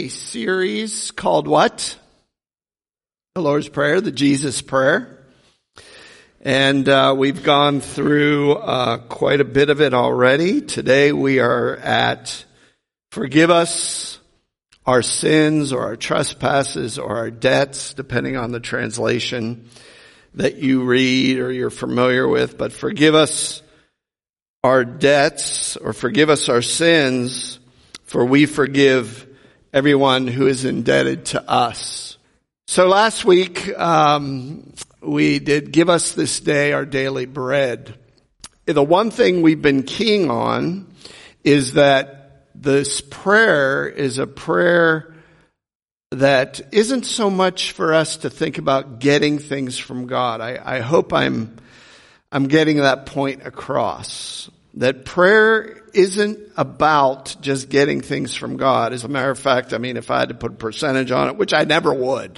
a series called what? The Lord's Prayer, the Jesus Prayer. And we've gone through quite a bit of it already. Today we are at forgive us our sins or our trespasses or our debts, depending on the translation that you read or you're familiar with. But forgive us our debts or forgive us our sins, for we forgive everyone who is indebted to us. So last week, we did give us this day our daily bread. The one thing we've been keying on is that this prayer is a prayer that isn't so much for us to think about getting things from God. I hope I'm getting that point across. That prayer isn't about just getting things from God. As a matter of fact, if I had to put a percentage on it, which I never would,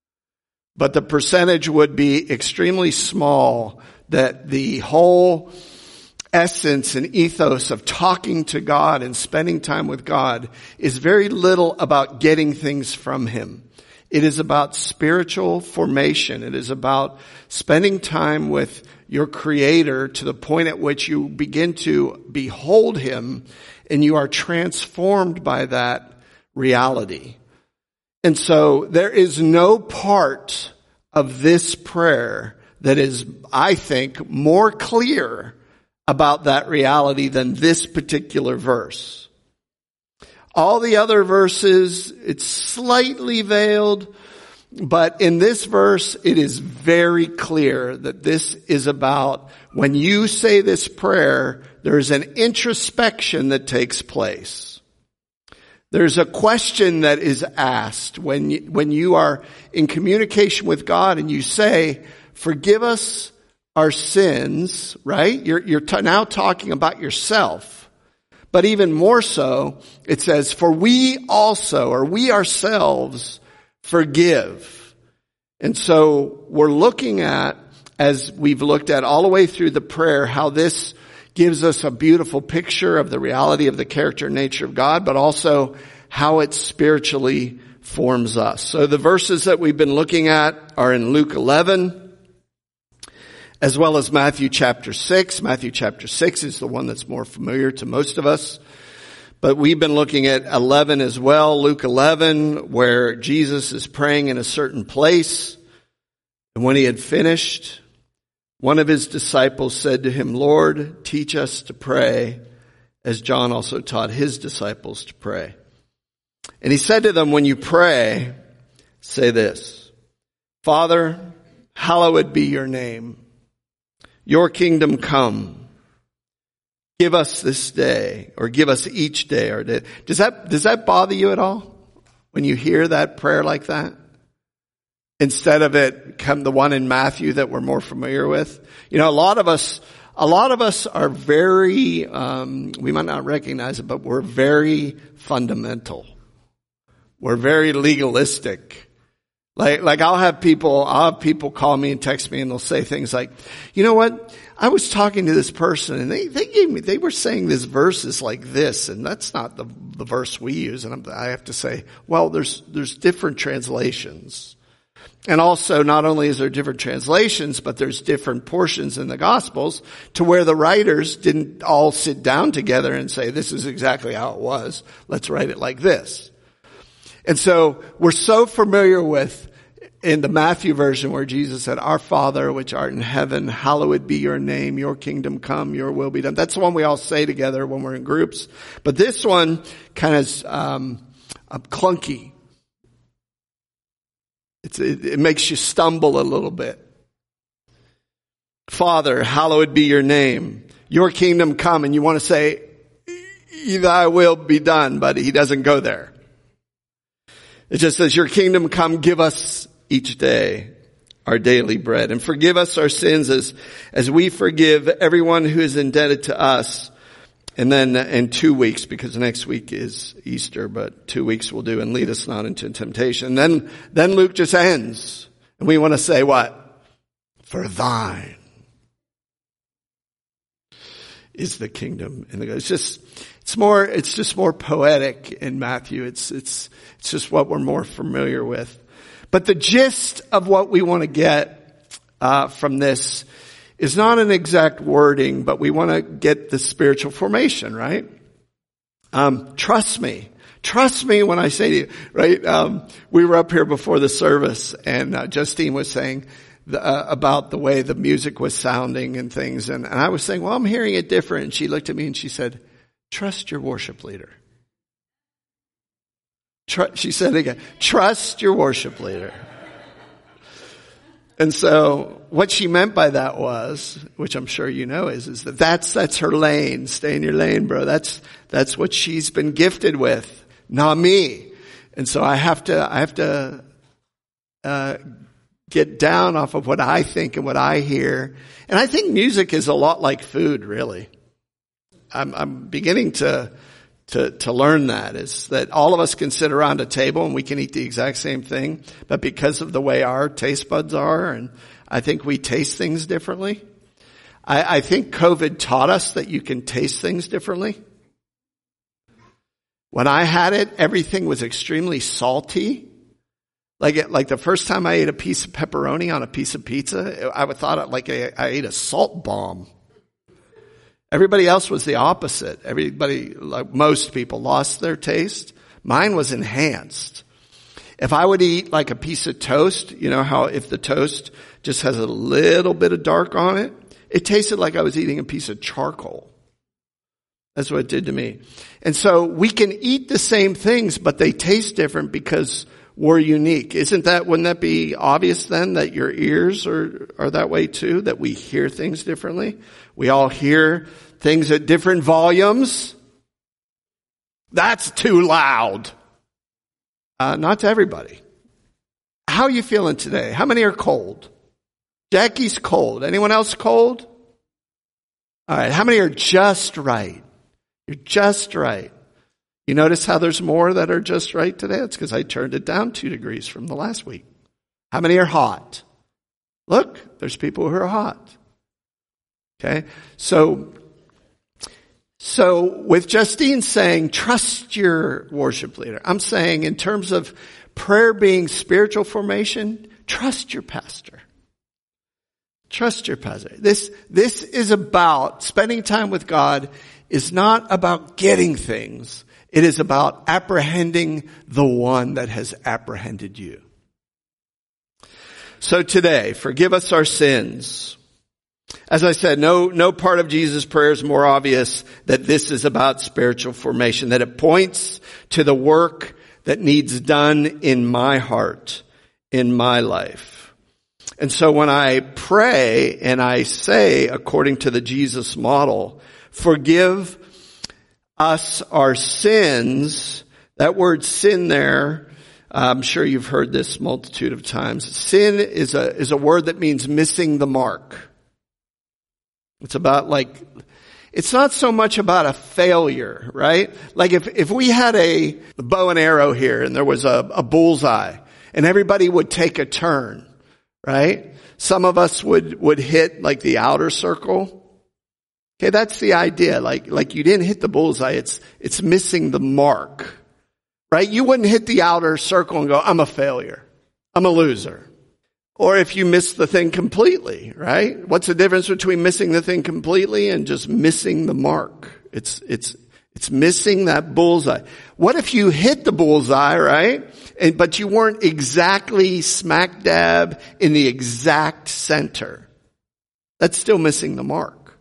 but the percentage would be extremely small, that the whole essence and ethos of talking to God and spending time with God is very little about getting things from Him. It is about spiritual formation. It is about spending time with your Creator to the point at which you begin to behold Him and you are transformed by that reality. And so there is no part of this prayer that is, I think, more clear about that reality than this particular verse. All the other verses, it's slightly veiled, but in this verse, it is very clear that this is about when you say this prayer, there's an introspection that takes place. There's a question that is asked when you are in communication with God and you say, forgive us our sins, right? You're now talking about yourself. But even more so, it says, for we also, or we ourselves, forgive. And so we're looking at, as we've looked at all the way through the prayer, how this gives us a beautiful picture of the reality of the character and nature of God, but also how it spiritually forms us. So the verses that we've been looking at are in Luke 11, as well as Matthew chapter 6. Matthew chapter 6 is the one that's more familiar to most of us. But we've been looking at 11 as well, Luke 11, where Jesus is praying in a certain place. And when he had finished, one of his disciples said to him, Lord, teach us to pray, as John also taught his disciples to pray. And he said to them, when you pray, say this, Father, hallowed be your name. Your kingdom come. Give us this day, or give us each day our day. Does that bother you at all when you hear that prayer like that? Instead of it come the one in Matthew that we're more familiar with. A lot of us are very, we might not recognize it, but we're very fundamental. We're very legalistic. Like I'll have people call me and text me and they'll say things like, you know what? I was talking to this person and they were saying this verse is like this, and that's not the verse we use. And I have to say, well, there's different translations. And also, not only is there different translations, but there's different portions in the Gospels to where the writers didn't all sit down together and say, this is exactly how it was. Let's write it like this. And so we're so familiar with, in the Matthew version where Jesus said, Our Father, which art in heaven, hallowed be your name, your kingdom come, your will be done. That's the one we all say together when we're in groups. But this one kind of is clunky. It makes you stumble a little bit. Father, hallowed be your name, your kingdom come. And you want to say, thy will be done, but he doesn't go there. It just says, your kingdom come, give us each day our daily bread. And forgive us our sins as we forgive everyone who is indebted to us. And then in 2 weeks, because next week is Easter, but 2 weeks we'll do, and lead us not into temptation. Then Luke just ends. And we want to say what? For thine is the kingdom. And it's just more poetic in Matthew. It's just what we're more familiar with. But the gist of what we want to get from this is not an exact wording, but we want to get the spiritual formation, right? Trust me. Trust me when I say to you, right? We were up here before the service, and Justine was saying about the way the music was sounding and things, and I was saying, well, I'm hearing it different. And she looked at me and she said, trust your worship leader. She said again, trust your worship leader. And so what she meant by that was, which I'm sure you know, is that that's her lane. Stay in your lane, bro. That's what she's been gifted with, not me. And so I have to get down off of what I think and what I hear. And I think music is a lot like food, really. I'm beginning to learn that, is that all of us can sit around a table and we can eat the exact same thing, but because of the way our taste buds are, and I think we taste things differently. I think COVID taught us that you can taste things differently. When I had it, everything was extremely salty. Like the first time I ate a piece of pepperoni on a piece of pizza, I would thought I ate a salt bomb. Everybody else was the opposite. Everybody, like most people, lost their taste. Mine was enhanced. If I would eat like a piece of toast, you know how if the toast just has a little bit of dark on it, it tasted like I was eating a piece of charcoal. That's what it did to me. And so we can eat the same things, but they taste different because we're unique. Wouldn't that be obvious then that your ears are that way too, that we hear things differently? We all hear things at different volumes. That's too loud. Not to everybody. How are you feeling today? How many are cold? Jackie's cold. Anyone else cold? All right. How many are just right? You're just right. You notice how there's more that are just right today? It's because I turned it down 2 degrees from the last week. How many are hot? Look, there's people who are hot. Okay? So with Justine saying, trust your worship leader, I'm saying in terms of prayer being spiritual formation, trust your pastor. Trust your pastor. This is about spending time with God, is not about getting things. It is about apprehending the one that has apprehended you. So today, forgive us our sins. As I said, no part of Jesus' prayer is more obvious that this is about spiritual formation, that it points to the work that needs done in my heart, in my life. And so when I pray and I say, according to the Jesus model, forgive us our sins, that word sin there, I'm sure you've heard this multitude of times. Sin is a word that means missing the mark. It's about it's not so much about a failure, right? Like if we had a bow and arrow here and there was a bullseye and everybody would take a turn, right? Some of us would hit like the outer circle. Okay, that's the idea. Like you didn't hit the bullseye. It's missing the mark, right? You wouldn't hit the outer circle and go, I'm a failure. I'm a loser. Or if you miss the thing completely, right? What's the difference between missing the thing completely and just missing the mark? It's missing that bullseye. What if you hit the bullseye, right? But you weren't exactly smack dab in the exact center. That's still missing the mark.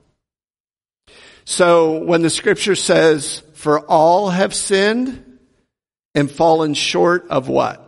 So when the scripture says, for all have sinned and fallen short of what?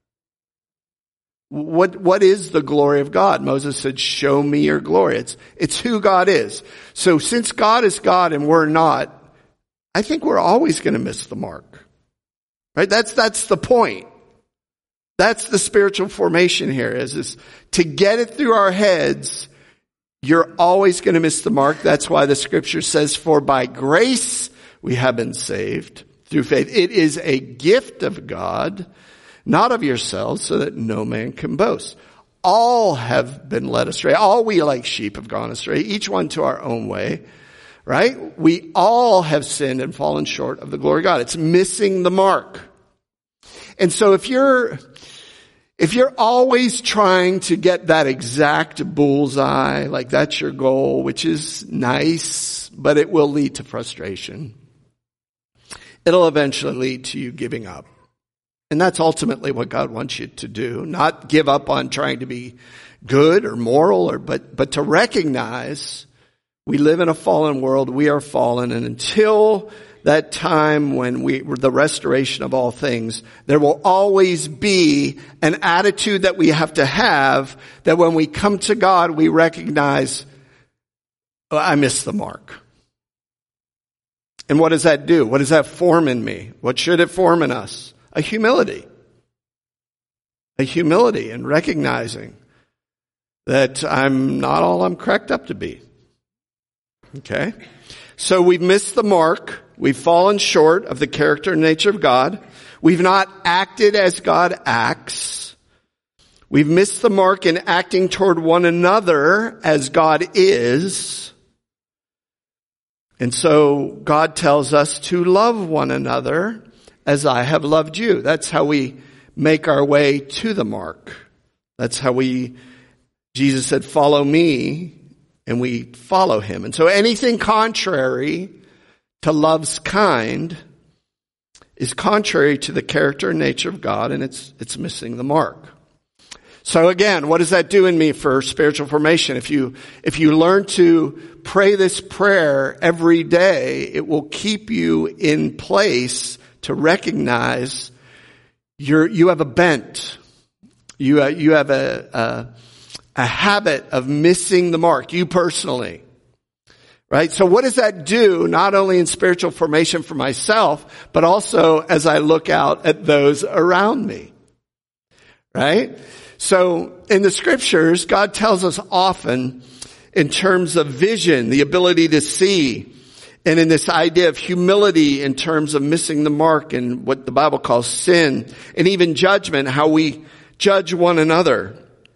What is the glory of God? Moses said, show me your glory. It's who God is. So since God is God and we're not, I think we're always going to miss the mark. Right? That's the point. That's the spiritual formation here is to get it through our heads. You're always going to miss the mark. That's why the scripture says, for by grace we have been saved through faith. It is a gift of God, not of yourselves, so that no man can boast. All have been led astray. All we like sheep have gone astray, each one to our own way. right? We all have sinned and fallen short of the glory of God. It's missing the mark. And so if you're always trying to get that exact bullseye, like that's your goal, which is nice, but it will lead to frustration. It'll eventually lead to you giving up. And that's ultimately what God wants you to do. Not give up on trying to be good or moral, but to recognize we live in a fallen world, we are fallen, and until that time when the restoration of all things, there will always be an attitude that we have to have that when we come to God, we recognize, oh, I missed the mark. And what does that do? What does that form in me? What should it form in us? A humility. A humility in recognizing that I'm not all I'm cracked up to be. Okay? So we've missed the mark. We've fallen short of the character and nature of God. We've not acted as God acts. We've missed the mark in acting toward one another as God is. And so God tells us to love one another as I have loved you. That's how we make our way to the mark. That's how Jesus said, follow me, and we follow him. And so anything contrary to love's kind is contrary to the character and nature of God, and it's missing the mark. So again, what does that do in me for spiritual formation? If you learn to pray this prayer every day, it will keep you in place to recognize you have a bent. You have a habit of missing the mark, you personally. Right? So what does that do, not only in spiritual formation for myself, but also as I look out at those around me? Right? So in the scriptures, God tells us often in terms of vision, the ability to see, and in this idea of humility in terms of missing the mark and what the Bible calls sin, and even judgment, how we judge one another,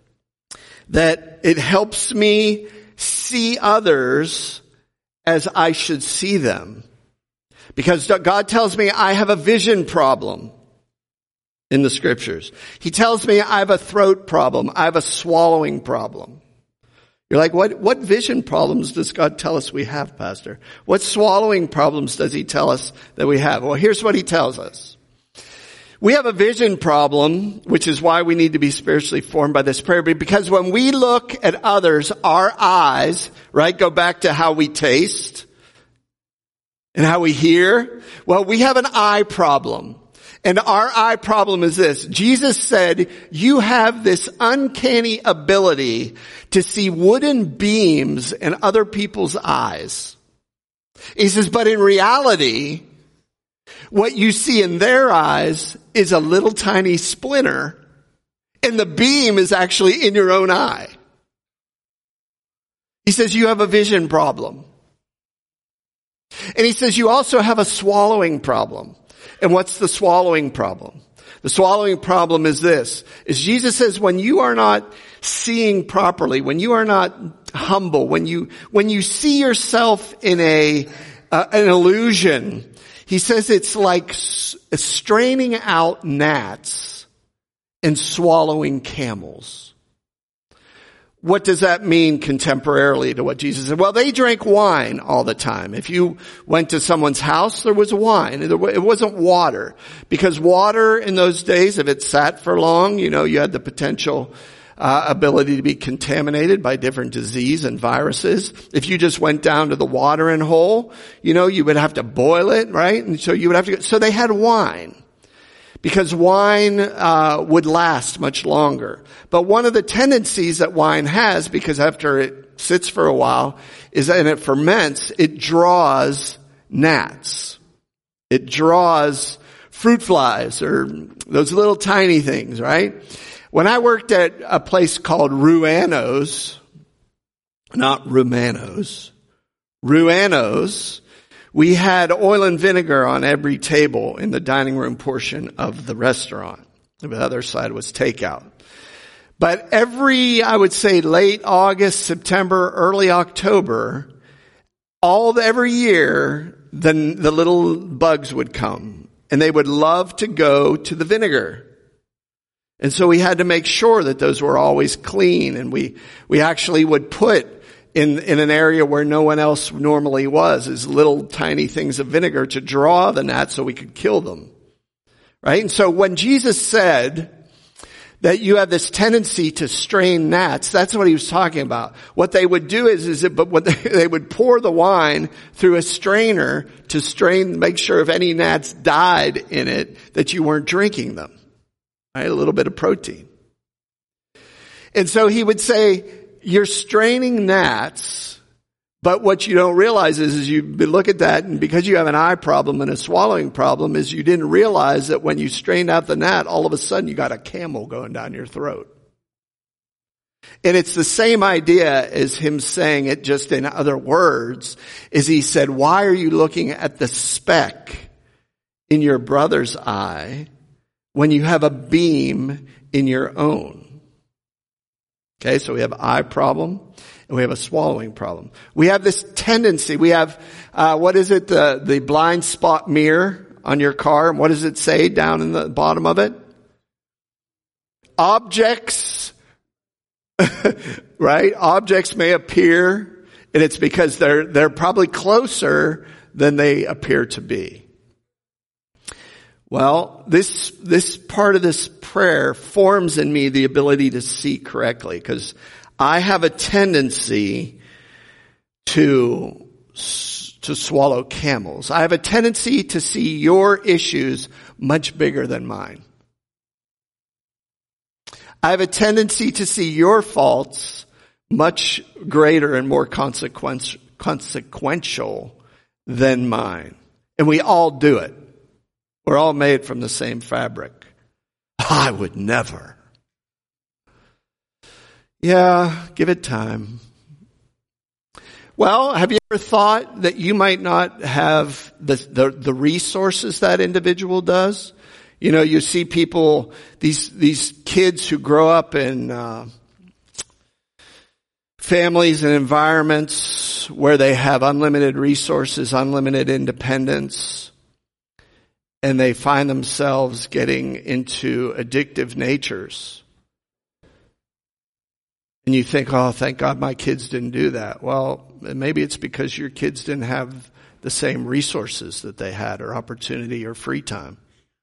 that it helps me see others as I should see them. Because God tells me I have a vision problem in the scriptures. He tells me I have a throat problem. I have a swallowing problem. You're like, what vision problems does God tell us we have, Pastor? What swallowing problems does he tell us that we have? Well, here's what he tells us. We have a vision problem, which is why we need to be spiritually formed by this prayer. Because when we look at others, our eyes, right, go back to how we taste and how we hear. Well, we have an eye problem. And our eye problem is this. Jesus said, you have this uncanny ability to see wooden beams in other people's eyes. He says, but in reality, what you see in their eyes is a little tiny splinter, and the beam is actually in your own eye. He says you have a vision problem. And he says you also have a swallowing problem. And what's the swallowing problem? The swallowing problem is this, is Jesus says when you are not seeing properly, when you are not humble, when you see yourself in an illusion, he says it's like straining out gnats and swallowing camels. What does that mean contemporarily to what Jesus said? Well, they drank wine all the time. If you went to someone's house, there was wine. It wasn't water. Because water in those days, if it sat for long, you had the potential ability to be contaminated by different disease and viruses. If you just went down to the watering hole, you would have to boil it, right? And so you would have to so they had wine. Because wine would last much longer. But one of the tendencies that wine has, because after it sits for a while, is that it ferments, it draws gnats. It draws fruit flies or those little tiny things, right? When I worked at a place called Ruano's, not Romanos, Ruano's, we had oil and vinegar on every table in the dining room portion of the restaurant. The other side was takeout. But every, I would say, late August, September, early October, every year, the little bugs would come, and they would love to go to the vinegar. And so we had to make sure that those were always clean, and we actually would put in an area where no one else normally was, is little tiny things of vinegar to draw the gnats so we could kill them. Right? And so when Jesus said that you have this tendency to strain gnats, that's what he was talking about. What they would do they would pour the wine through a strainer to strain, make sure if any gnats died in it, that you weren't drinking them. Right? A little bit of protein. And so he would say, you're straining gnats, but what you don't realize is you look at that, and because you have an eye problem and a swallowing problem, is you didn't realize that when you strained out the gnat, all of a sudden you got a camel going down your throat. And it's the same idea as him saying it, just in other words, is he said, why are you looking at the speck in your brother's eye when you have a beam in your own? Okay, so we have eye problem and we have a swallowing problem. We have this tendency. We have, the blind spot mirror on your car. And what does it say down in the bottom of it? Objects, right? Objects may appear, and it's because they're probably closer than they appear to be. Well, this part of this prayer forms in me the ability to see correctly, because I have a tendency to swallow camels. I have a tendency to see your issues much bigger than mine. I have a tendency to see your faults much greater and more consequential than mine. And we all do it. We're all made from the same fabric. I would never. Yeah, give it time. Well, have you ever thought that you might not have the resources that individual does? You know, you see people, these kids who grow up in families and environments where they have unlimited resources, unlimited independence, and they find themselves getting into addictive natures. And you think, oh, thank God my kids didn't do that. Well, maybe it's because your kids didn't have the same resources that they had, or opportunity, or free time.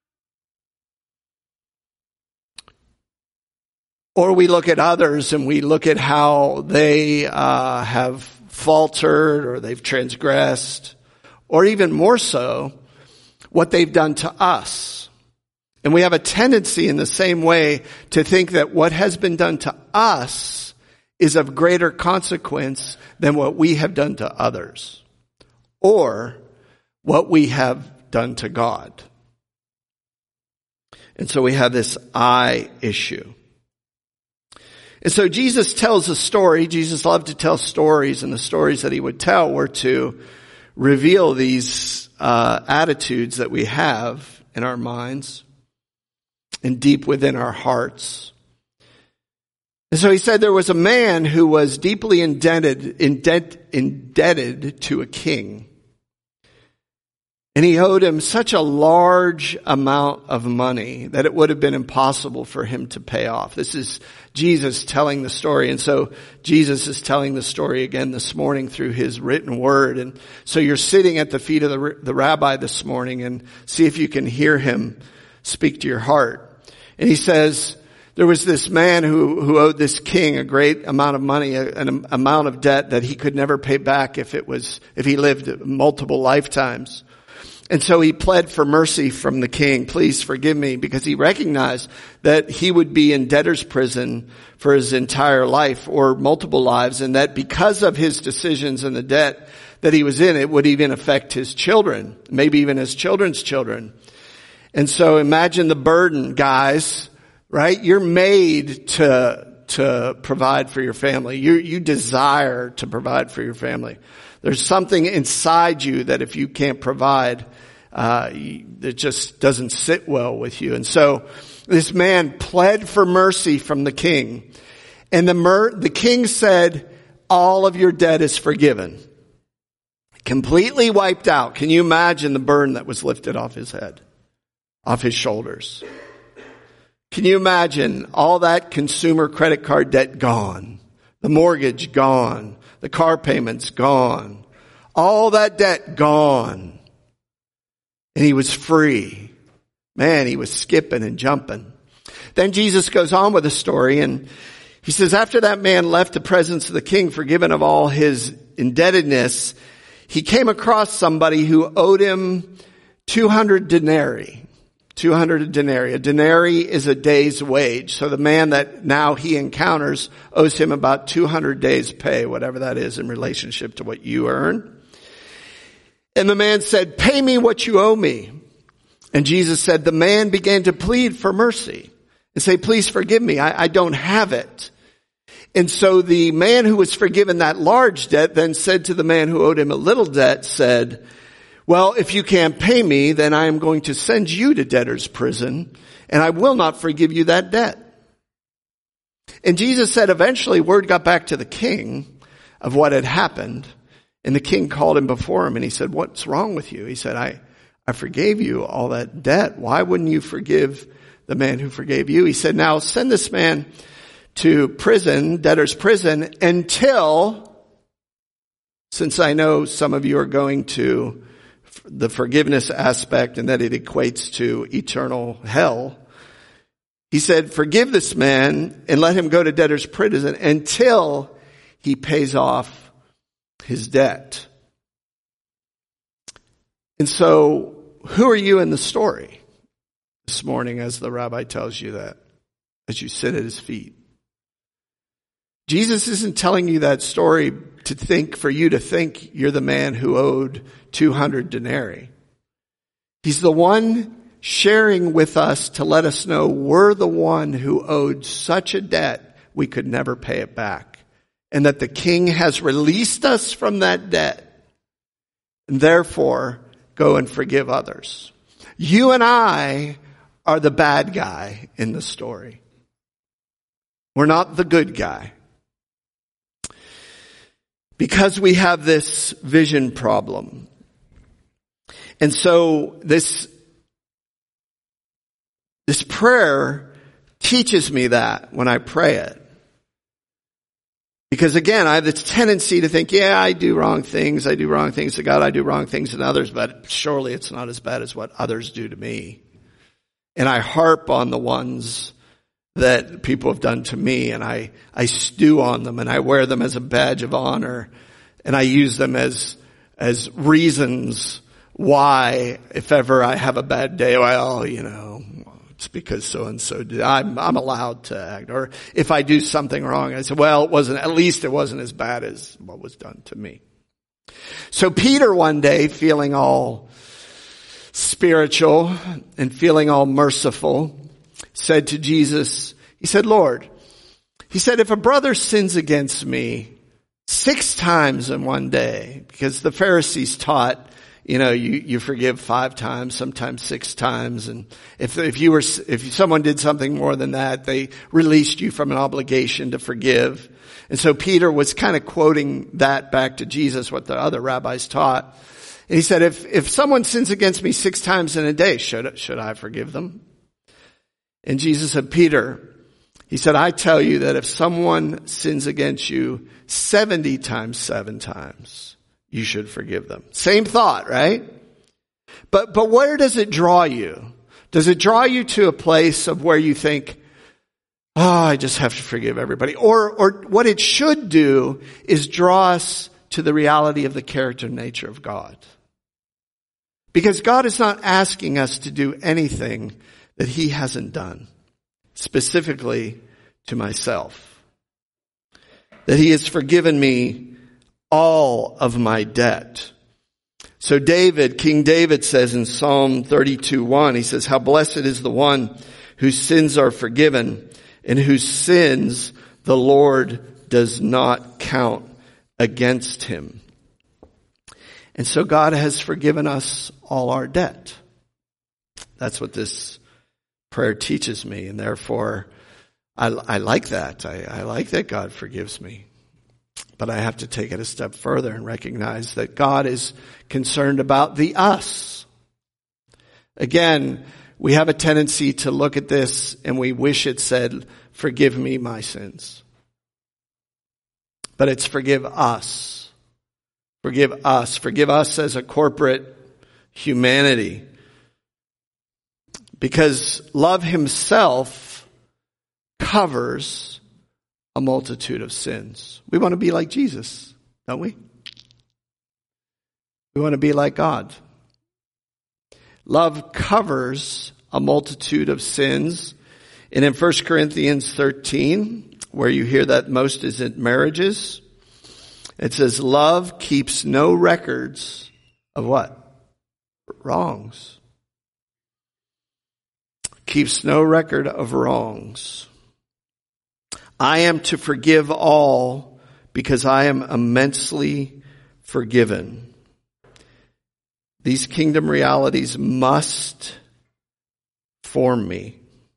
Or we look at others and we look at how they have faltered, or they've transgressed, or even more so, what they've done to us. And we have a tendency in the same way to think that what has been done to us is of greater consequence than what we have done to others, or what we have done to God. And so we have this I issue. And so Jesus tells a story. Jesus loved to tell stories, and the stories that he would tell were to reveal these attitudes that we have in our minds and deep within our hearts. And so he said there was a man who was deeply indebted to a king. And he owed him such a large amount of money that it would have been impossible for him to pay off. This is Jesus telling the story. And so Jesus is telling the story again this morning through his written word. And so you're sitting at the feet of the rabbi this morning, and see if you can hear him speak to your heart. And he says, there was this man who owed this king a great amount of money, an amount of debt that he could never pay back if he lived multiple lifetimes. And so he pled for mercy from the king. Please forgive me, because he recognized that he would be in debtor's prison for his entire life, or multiple lives, and that because of his decisions and the debt that he was in, it would even affect his children, maybe even his children's children. And so imagine the burden, guys, right? You're made to provide for your family. You desire to provide for your family. There's something inside you that if you can't provide, it just doesn't sit well with you. And so this man pled for mercy from the king. And the king said, all of your debt is forgiven. Completely wiped out. Can you imagine the burden that was lifted off his head, off his shoulders? Can you imagine all that consumer credit card debt gone, the mortgage gone, the car payments gone, all that debt gone, and he was free. Man, he was skipping and jumping. Then Jesus goes on with the story, and he says, after that man left the presence of the king, forgiven of all his indebtedness, he came across somebody who owed him 200 denarii. 200 denarii. A denarii is a day's wage. So the man that now he encounters owes him about 200 days' pay, whatever that is in relationship to what you earn. And the man said, pay me what you owe me. And Jesus said, the man began to plead for mercy and say, please forgive me. I don't have it. And so the man who was forgiven that large debt then said to the man who owed him a little debt, said, well, if you can't pay me, then I am going to send you to debtor's prison, and I will not forgive you that debt. And Jesus said eventually word got back to the king of what had happened, and the king called him before him, and he said, what's wrong with you? He said, I forgave you all that debt. Why wouldn't you forgive the man who forgave you? He said, now send this man to prison, debtor's prison, until, since I know some of you are going to the forgiveness aspect and that it equates to eternal hell, he said, forgive this man and let him go to debtor's prison until he pays off his debt. And so, who are you in the story this morning as the rabbi tells you that, as you sit at his feet? Jesus isn't telling you that story for you to think you're the man who owed 200 denarii. He's the one sharing with us to let us know we're the one who owed such a debt we could never pay it back. And that the king has released us from that debt. And therefore, go and forgive others. You and I are the bad guy in the story. We're not the good guy. Because we have this vision problem. And so this prayer teaches me that when I pray it. Because again, I have this tendency to think, yeah, I do wrong things to God, I do wrong things to others, but surely it's not as bad as what others do to me. And I harp on the ones that people have done to me, and I stew on them, and I wear them as a badge of honor, and I use them as reasons why, if ever I have a bad day, well, it's because so-and-so did. I'm allowed to act. Or if I do something wrong, I say, well, at least it wasn't as bad as what was done to me. So Peter one day, feeling all spiritual and feeling all merciful, said to Jesus, he said, Lord, he said, if a brother sins against me 6 times in one day, because the Pharisees taught, you forgive 5 times, sometimes 6 times. And if someone did something more than that, they released you from an obligation to forgive. And so Peter was kind of quoting that back to Jesus, what the other rabbis taught. And he said, if someone sins against me 6 times in a day, should I forgive them? And Jesus said, Peter, he said, I tell you that if someone sins against you 70 times, 7 times, you should forgive them. Same thought, right? But where does it draw you? Does it draw you to a place of where you think, I just have to forgive everybody? Or what it should do is draw us to the reality of the character and nature of God. Because God is not asking us to do anything that he hasn't done, specifically to myself. That he has forgiven me all of my debt. So King David says in Psalm 32:1, he says, how blessed is the one whose sins are forgiven and whose sins the Lord does not count against him. And so God has forgiven us all our debt. That's what this prayer teaches me, and therefore I like that. I like that God forgives me. But I have to take it a step further and recognize that God is concerned about the us. Again, we have a tendency to look at this and we wish it said, forgive me my sins. But it's forgive us. Forgive us. Forgive us as a corporate humanity. Because love himself covers a multitude of sins. We want to be like Jesus, don't we? We want to be like God. Love covers a multitude of sins. And in 1 Corinthians 13, where you hear that most is in marriages, it says, love keeps no records of what? Wrongs. Keeps no record of wrongs. I am to forgive all because I am immensely forgiven. These kingdom realities must form me.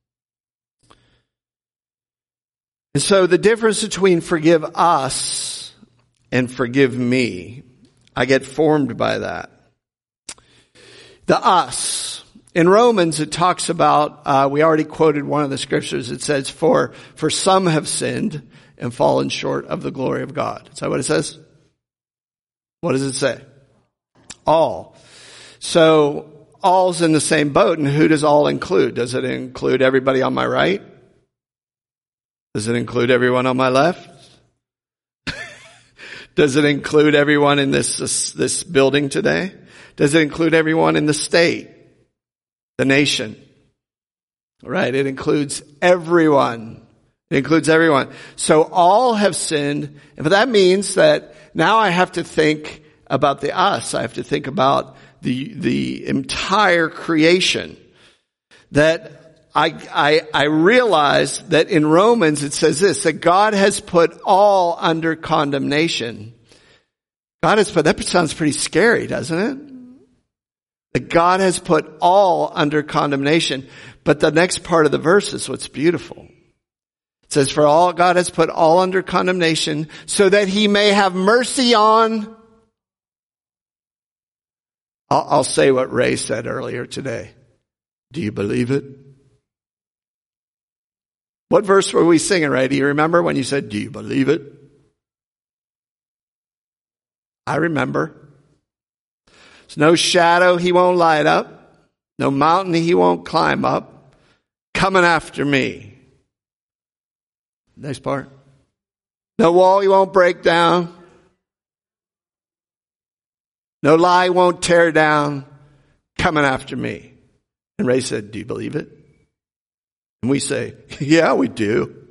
And so the difference between forgive us and forgive me, I get formed by that. The us. In Romans, it talks about, we already quoted one of the scriptures. It says, for some have sinned and fallen short of the glory of God. Is that what it says? What does it say? All. So, all's in the same boat. And who does all include? Does it include everybody on my right? Does it include everyone on my left? Does it include everyone in this building today? Does it include everyone in the state? The nation. Right? It includes everyone. It includes everyone. So all have sinned. And that means that now I have to think about the us. I have to think about the entire creation. That I realize that in Romans it says this, that God has put all under condemnation. God has put, that sounds pretty scary, doesn't it? That God has put all under condemnation. But the next part of the verse is what's beautiful. It says, for all, God has put all under condemnation so that he may have mercy on. I'll say what Ray said earlier today. Do you believe it? What verse were we singing, Ray? Do you remember when you said, do you believe it? I remember. There's no shadow he won't light up. No mountain he won't climb up. Coming after me. Next part. No wall he won't break down. No lie won't tear down. Coming after me. And Ray said, do you believe it? And we say, yeah, we do.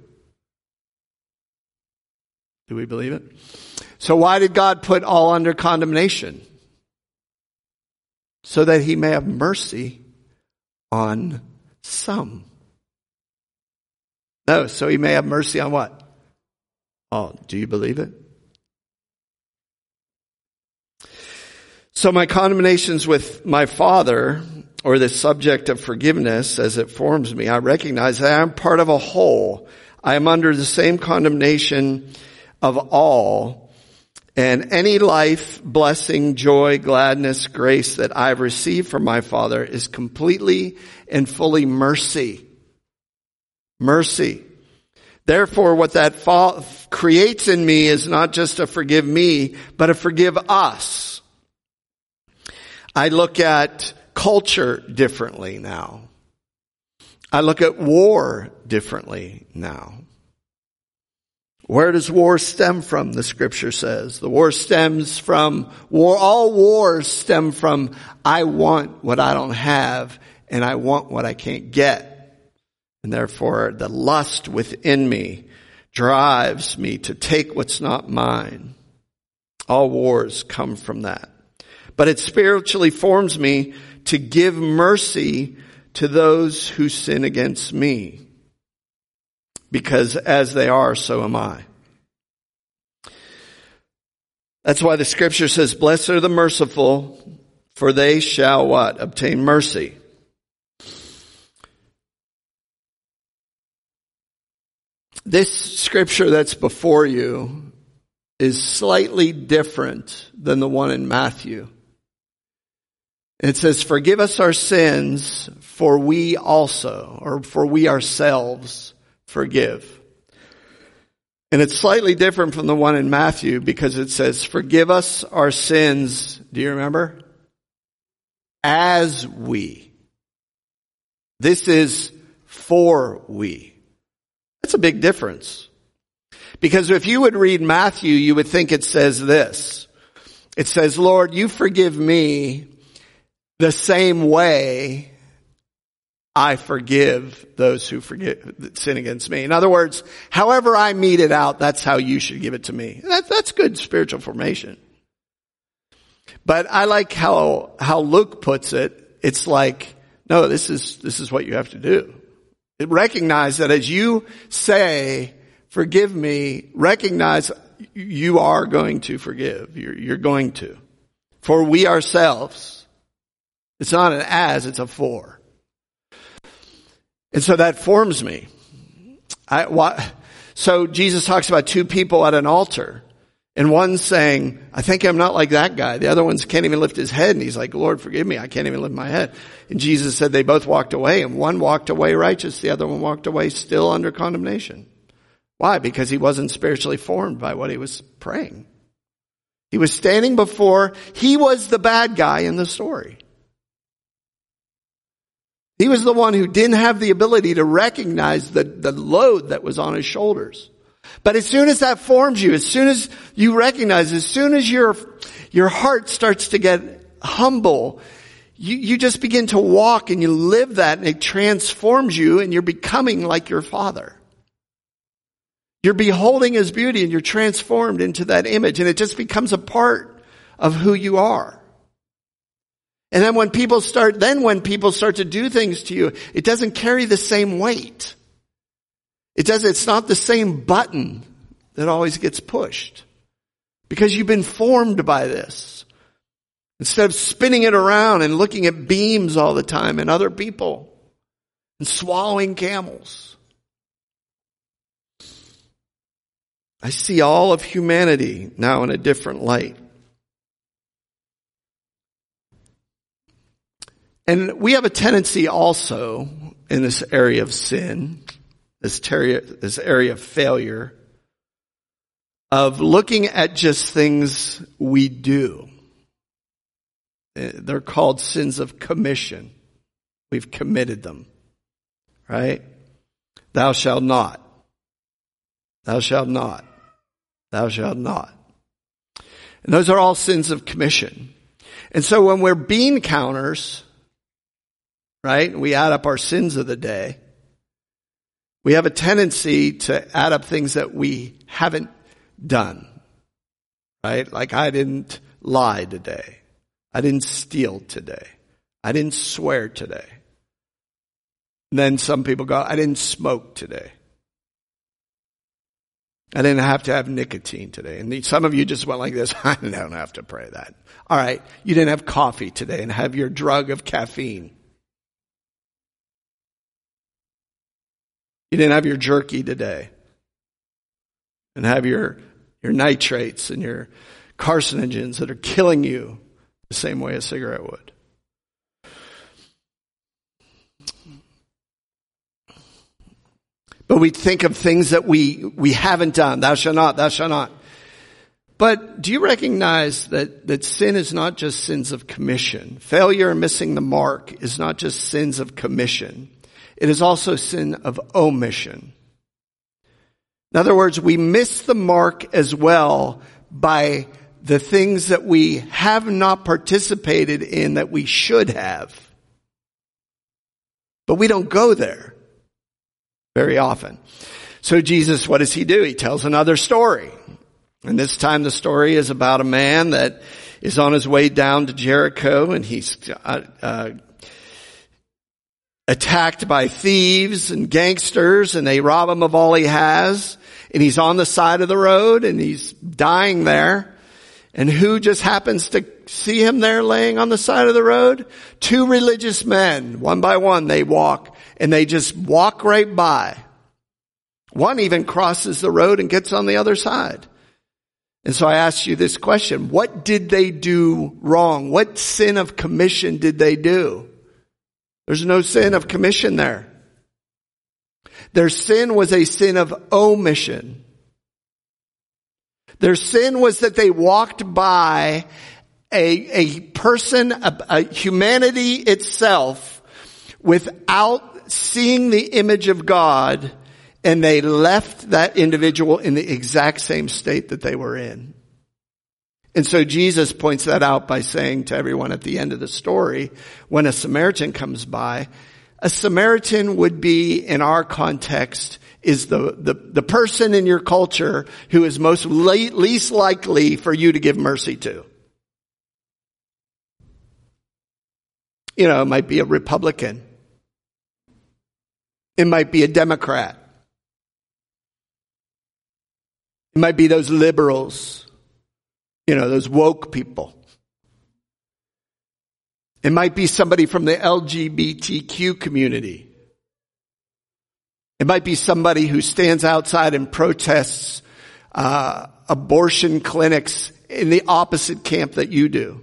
Do we believe it? So why did God put all under condemnation? So that he may have mercy on some. No, so he may have mercy on what? Oh, do you believe it? So my condemnations with my Father, or the subject of forgiveness as it forms me, I recognize that I'm part of a whole. I am under the same condemnation of all. And any life, blessing, joy, gladness, grace that I've received from my Father is completely and fully mercy. Mercy. Therefore, what that creates in me is not just a forgive me, but a forgive us. I look at culture differently now. I look at war differently now. Where does war stem from? The scripture says. The war stems from war. All wars stem from I want what I don't have and I want what I can't get. And therefore the lust within me drives me to take what's not mine. All wars come from that. But it spiritually forms me to give mercy to those who sin against me. Because as they are, so am I. That's why the scripture says, blessed are the merciful, for they shall what? Obtain mercy. This scripture that's before you is slightly different than the one in Matthew. It says, forgive us our sins, for we also, or for we ourselves forgive. And it's slightly different from the one in Matthew because it says, forgive us our sins, do you remember? As we. This is for we. That's a big difference. Because if you would read Matthew, you would think it says this. It says, Lord, you forgive me the same way I forgive those who sin against me. In other words, however I mete it out, that's how you should give it to me. That's good spiritual formation. But I like how Luke puts it. It's like, no, this is what you have to do. Recognize that as you say, forgive me, recognize you are going to forgive. You're going to. For we ourselves. It's not an as, it's a for. And so that forms me. So Jesus talks about two people at an altar. And one's saying, I think I'm not like that guy. The other one's can't even lift his head. And he's like, Lord, forgive me. I can't even lift my head. And Jesus said they both walked away. And one walked away righteous. The other one walked away still under condemnation. Why? Because he wasn't spiritually formed by what he was praying. He was standing before, he was the bad guy in the story. He was the one who didn't have the ability to recognize the load that was on his shoulders. But as soon as that forms you, as soon as you recognize, as soon as your heart starts to get humble, you just begin to walk and you live that and it transforms you and you're becoming like your Father. You're beholding his beauty and you're transformed into that image and it just becomes a part of who you are. And then when people start to do things to you, it doesn't carry the same weight. It's not the same button that always gets pushed. Because you've been formed by this. Instead of spinning it around and looking at beams all the time and other people and swallowing camels. I see all of humanity now in a different light. And we have a tendency also in this area of sin, this area of failure, of looking at just things we do. They're called sins of commission. We've committed them, right? Thou shalt not. Thou shalt not. Thou shalt not. And those are all sins of commission. And so when we're bean counters, right, we add up our sins of the day, we have a tendency to add up things that we haven't done, right? Like I didn't lie today. I didn't steal today. I didn't swear today. And then some people go, I didn't smoke today. I didn't have to have nicotine today. And some of you just went like this, I don't have to pray that. All right, you didn't have coffee today and have your drug of caffeine. You didn't have your jerky today and have your nitrates and your carcinogens that are killing you the same way a cigarette would. But we think of things that we haven't done. Thou shalt not, thou shalt not. But do you recognize that sin is not just sins of commission? Failure and missing the mark is not just sins of commission. It is also sin of omission. In other words, we miss the mark as well by the things that we have not participated in that we should have. But we don't go there very often. So Jesus, what does he do? He tells another story. And this time the story is about a man that is on his way down to Jericho and he's attacked by thieves and gangsters and they rob him of all he has. And he's on the side of the road and he's dying there. And who just happens to see him there laying on the side of the road? Two religious men. One by one they walk and they just walk right by. One even crosses the road and gets on the other side. And so I ask you this question. What did they do wrong? What sin of commission did they do? There's no sin of commission there. Their sin was a sin of omission. Their sin was that they walked by a person, a humanity itself, without seeing the image of God, and they left that individual in the exact same state that they were in. And so Jesus points that out by saying to everyone at the end of the story, when a Samaritan comes by, a Samaritan would be, in our context, is the person in your culture who is least likely for you to give mercy to. You know, it might be a Republican. It might be a Democrat. It might be those liberals. You know, those woke people. It might be somebody from the LGBTQ community. It might be somebody who stands outside and protests abortion clinics in the opposite camp that you do.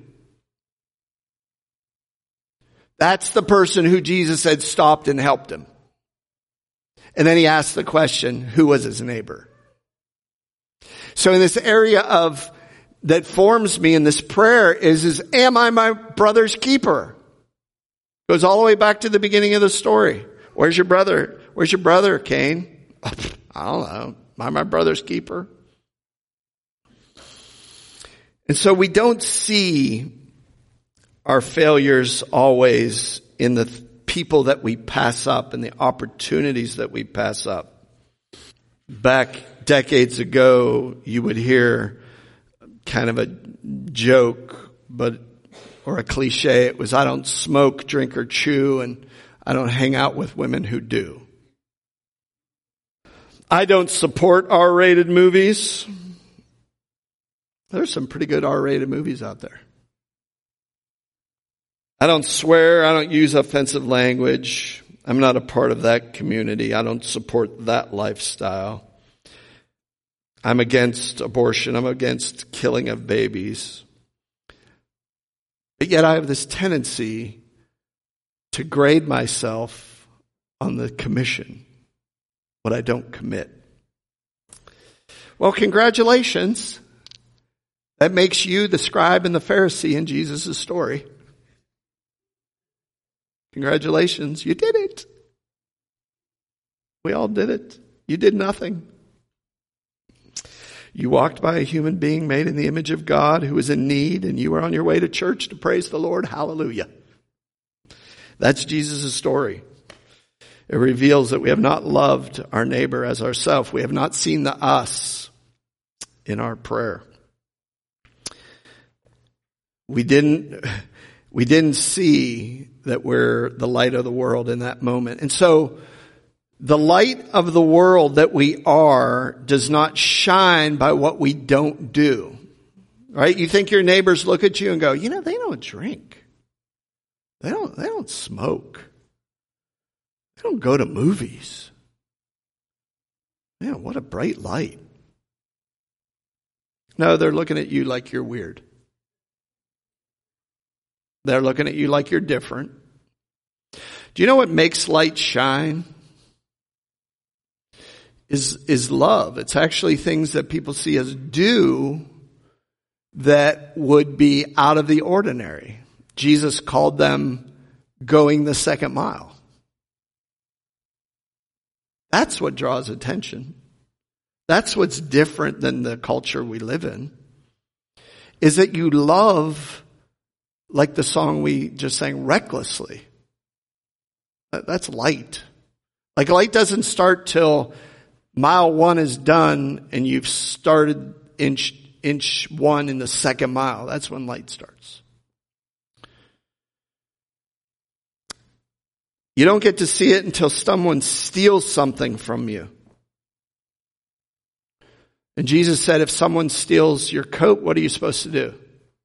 That's the person who Jesus had stopped and helped him. And then he asked the question, who was his neighbor? So in this area that forms me in this prayer is am I my brother's keeper? Goes all the way back to the beginning of the story. Where's your brother? Where's your brother, Cain? I don't know. Am I my brother's keeper? And so we don't see our failures always in the people that we pass up and the opportunities that we pass up. Back decades ago, you would hear kind of a joke, or a cliche. It was, I don't smoke, drink, or chew, and I don't hang out with women who do. I don't support R-rated movies. There's some pretty good R-rated movies out there. I don't swear. I don't use offensive language. I'm not a part of that community. I don't support that lifestyle. I'm against abortion. I'm against killing of babies. But yet I have this tendency to grade myself on the commission, what I don't commit. Well, congratulations. That makes you the scribe and the Pharisee in Jesus' story. Congratulations, you did it. We all did it. You did nothing. You walked by a human being made in the image of God who was in need, and you were on your way to church to praise the Lord. Hallelujah. That's Jesus' story. It reveals that we have not loved our neighbor as ourselves. We have not seen the us in our prayer. We didn't see that we're the light of the world in that moment. And so the light of the world that we are does not shine by what we don't do. Right? You think your neighbors look at you and go, they don't drink. They don't smoke. They don't go to movies. Man, what a bright light. No, they're looking at you like you're weird. They're looking at you like you're different. Do you know what makes light shine? Is love. It's actually things that people see us do that would be out of the ordinary. Jesus called them going the second mile. That's what draws attention. That's what's different than the culture we live in. Is that you love, like the song we just sang, recklessly. That's light. Like light doesn't start till mile 1 is done and you've started inch 1 in the second mile. That's when light starts. You don't get to see it until someone steals something from you. And Jesus said, if someone steals your coat, what are you supposed to do?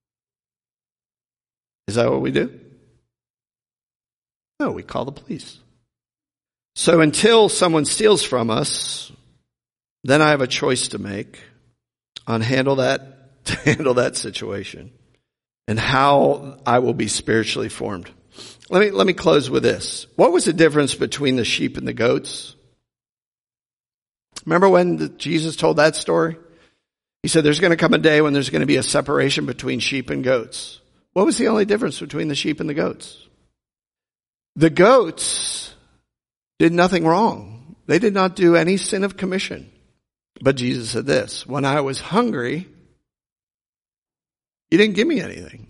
Is that what we do? No, we call the police. So until someone steals from us, then I have a choice to make. on to handle that situation and how I will be spiritually formed. Let me close with this. What was the difference between the sheep and the goats? Remember when Jesus told that story? He said there's going to come a day when there's going to be a separation between sheep and goats. What was the only difference between the sheep and the goats? The goats did nothing wrong. They did not do any sin of commission. But Jesus said this, when I was hungry, you didn't give me anything.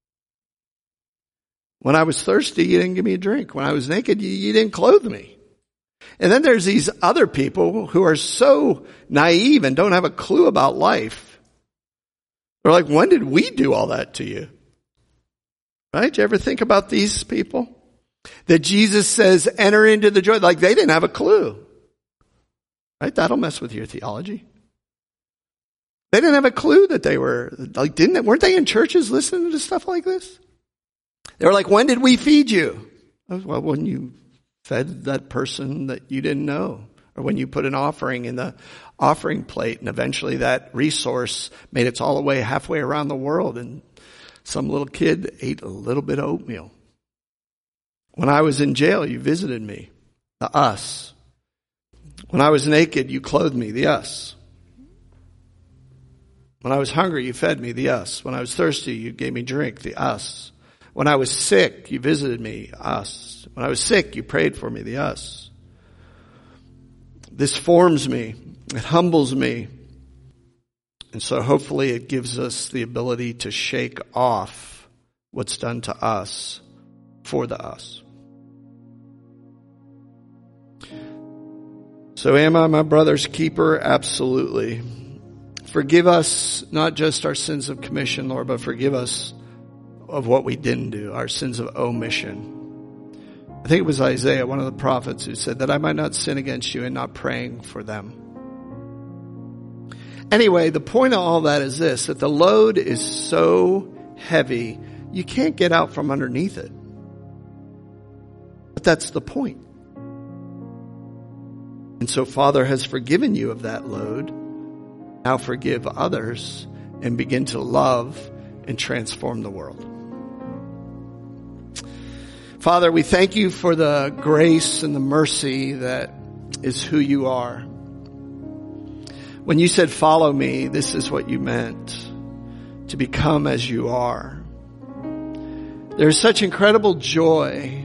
When I was thirsty, you didn't give me a drink. When I was naked, you didn't clothe me. And then there's these other people who are so naive and don't have a clue about life. They're like, when did we do all that to you? Right? You ever think about these people? That Jesus says, enter into the joy. Like they didn't have a clue. Right? That'll mess with your theology. They didn't have a clue that they were, like, weren't they in churches listening to stuff like this? They were like, when did we feed you? Well, when you fed that person that you didn't know, or when you put an offering in the offering plate, and eventually that resource made its all the way halfway around the world, and some little kid ate a little bit of oatmeal. When I was in jail, you visited me, the us. When I was naked, you clothed me, the us. When I was hungry, you fed me, the us. When I was thirsty, you gave me drink, the us. When I was sick, you visited me, us. When I was sick, you prayed for me, the us. This forms me. It humbles me. And so hopefully it gives us the ability to shake off what's done to us for the us. So am I my brother's keeper? Absolutely. Forgive us not just our sins of commission, Lord, but forgive us of what we didn't do, our sins of omission. I think it was Isaiah, one of the prophets, who said that I might not sin against you and not praying for them. Anyway, the point of all that is this, that the load is so heavy, you can't get out from underneath it. But that's the point. And so Father has forgiven you of that load. Now forgive others and begin to love and transform the world. Father, we thank you for the grace and the mercy that is who you are. When you said, follow me, this is what you meant, to become as you are. There's such incredible joy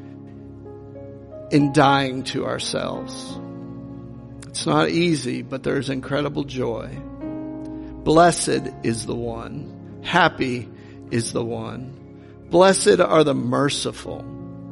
in dying to ourselves. It's not easy, but there's incredible joy. Blessed is the one. Happy is the one. Blessed are the merciful.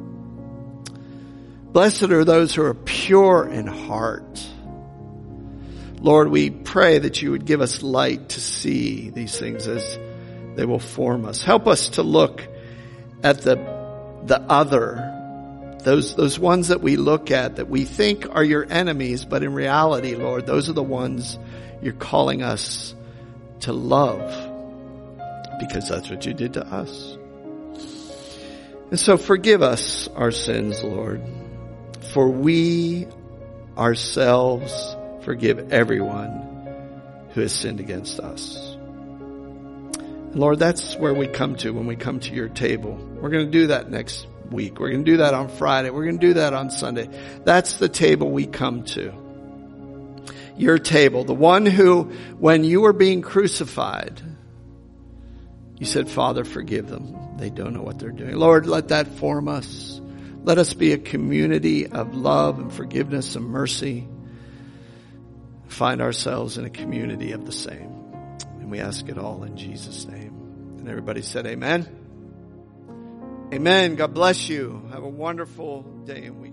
Blessed are those who are pure in heart. Lord, we pray that you would give us light to see these things as they will form us. Help us to look at the other, those ones that we look at that we think are your enemies, but in reality, Lord, those are the ones you're calling us to love, because that's what you did to us. And so forgive us our sins, Lord, for we ourselves forgive everyone who has sinned against us. And Lord, that's where we come to when we come to your table. We're going to do that next week. We're going to do that on Friday. We're going to do that on Sunday. That's the table we come to. Your table, the one who, when you were being crucified, you said, Father, forgive them. They don't know what they're doing. Lord, let that form us. Let us be a community of love and forgiveness and mercy. Find ourselves in a community of the same. And we ask it all in Jesus' name. And everybody said amen. Amen. God bless you. Have a wonderful day and week.